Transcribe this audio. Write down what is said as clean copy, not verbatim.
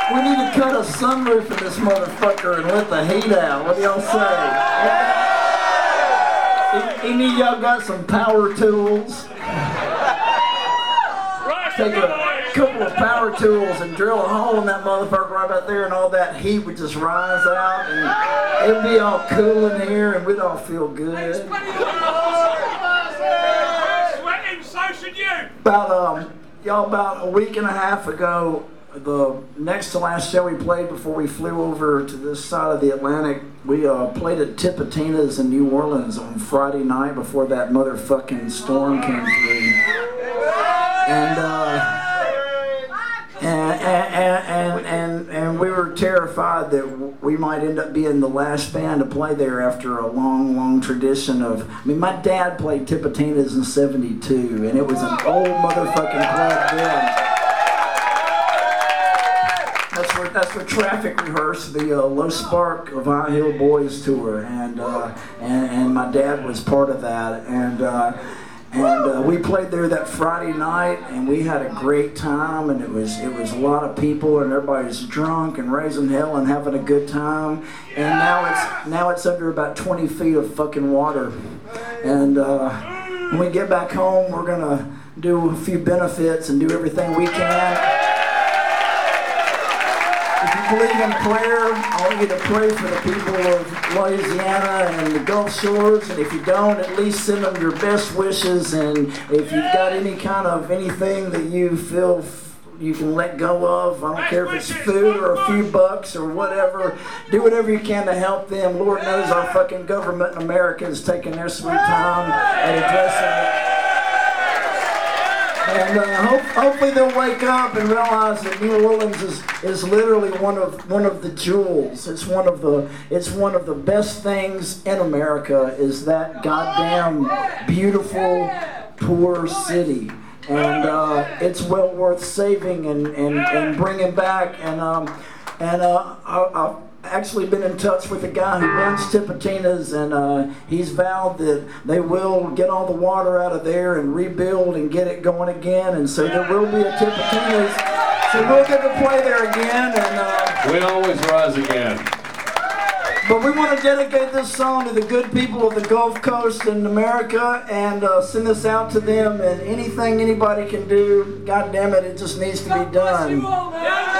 We need to cut a sunroof in this motherfucker and let the heat out. What do y'all say? Any of y'all got some power tools? Take a couple of power tools and drill a hole in that motherfucker right out there, and all that heat would just rise out, and it'd be all cool in here, and we'd all feel good. Sweating, so should you. About a week and a half ago, the next to last show we played before we flew over to this side of the Atlantic, we played at Tipitina's in New Orleans on Friday night before that motherfucking storm came through. And we were terrified that we might end up being the last band to play there after a long, long tradition of. I mean, my dad played Tipitina's in '72, and it was an old motherfucking club then. That's where Traffic rehearsed the Low Spark of High Hill Boys tour, and my dad was part of that, and we played there that Friday night, and we had a great time, and it was a lot of people, and everybody's drunk and raising hell and having a good time, and now it's under about 20 feet of fucking water, and when we get back home, we're gonna do a few benefits and do everything we can. If you believe in prayer, I want you to pray for the people of Louisiana and the Gulf Shores, and if you don't, at least send them your best wishes, and if you've got any kind of anything that you feel you can let go of, I don't care if it's food or a few bucks or whatever, do whatever you can to help them. Lord knows our fucking government in America is taking their sweet time at addressing it. And hopefully they'll wake up and realize that New Orleans is literally one of the jewels. It's one of the best things in America is that goddamn beautiful poor city, and it's well worth saving and bringing back. And I've actually been in touch with a guy who runs Tipitina's, and he's vowed that they will get all the water out of there and rebuild and get it going again, and so there will be a Tipitina's, so we'll get to play there again, and we always rise again. But we want to dedicate this song to the good people of the Gulf Coast in America, and send this out to them, and anything anybody can do, God damn it, it just needs to be done.